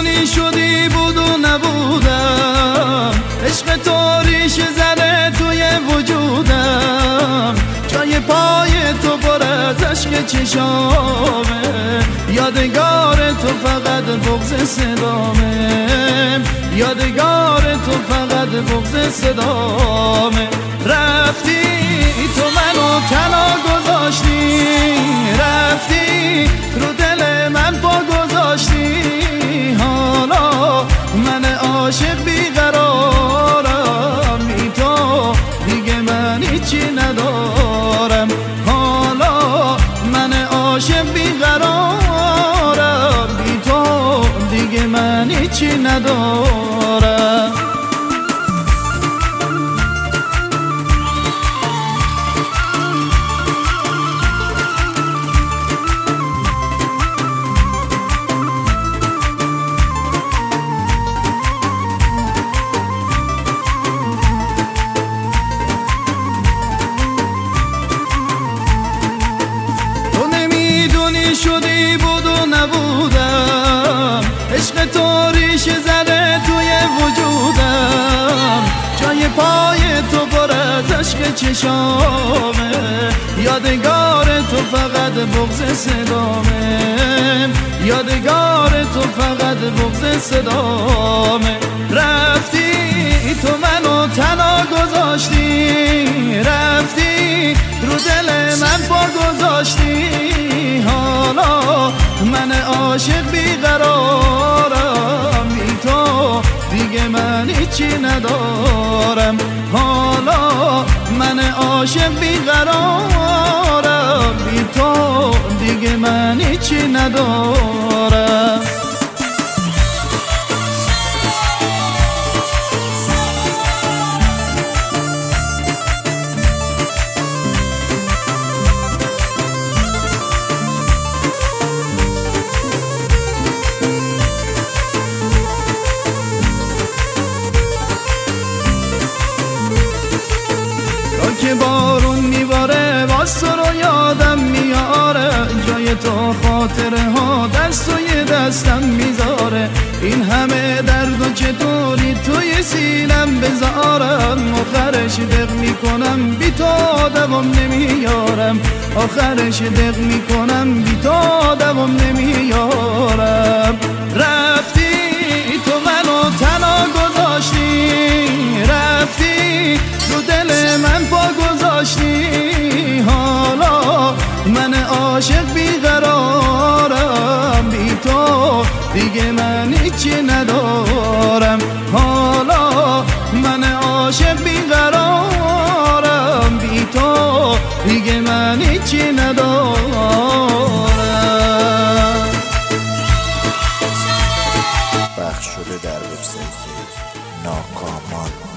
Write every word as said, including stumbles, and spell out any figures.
نمیدونی شدی بود و نبودم، عشق تو ریشه زده توی وجودم، جای پای تو پر از عشق چشامه، یادگار تو فقط بغض صدامه، یادگار تو فقط بغض صدامه. رفتی تو منو تنها گذاشتی، رفتی رو دل من پا گذاشتی، حالا من عاشق بیقرارم، بی تو دیگه من هیچی ندارم، حالا من عاشق بیقرارم، بی تو دیگه من هیچی ندارم. شدی بود و نبودم، عشق تو ریشه زده توی وجودم، جای پای تو پر از عشق چشامه، یادگار تو فقط بغض صدامه، یادگار تو فقط بغض صدامه. رفتی تو منو تنها گذاشتی، رفتی رو دل من پا گذاشتی، حالا من عاشق بیقرارم، بی تو دیگه من هیچی ندارم، حالا من عاشق بیقرارم، بی تو دیگه من هیچی ندارم. که بارون میباره باز تو رو یادم میاره، جای تو خاطره ها دست توی دستم میذاره، این همه درد و چطوری توی سینم بذارم، آخرش دق میکنم بی تو دوام نمیارم، آخرش دق میکنم بی تو دوام نمیارم. رفتی تو منو تنها گذاشتی، رفتی رو دل من پا گذاشتی، حالا من عاشق بیقرارم، بی تو دیگه من هیچی ندارم، حالا من عاشق بیقرارم، بی تو دیگه من هیچی ندارم. پخش شده در وبسایت ناکامان.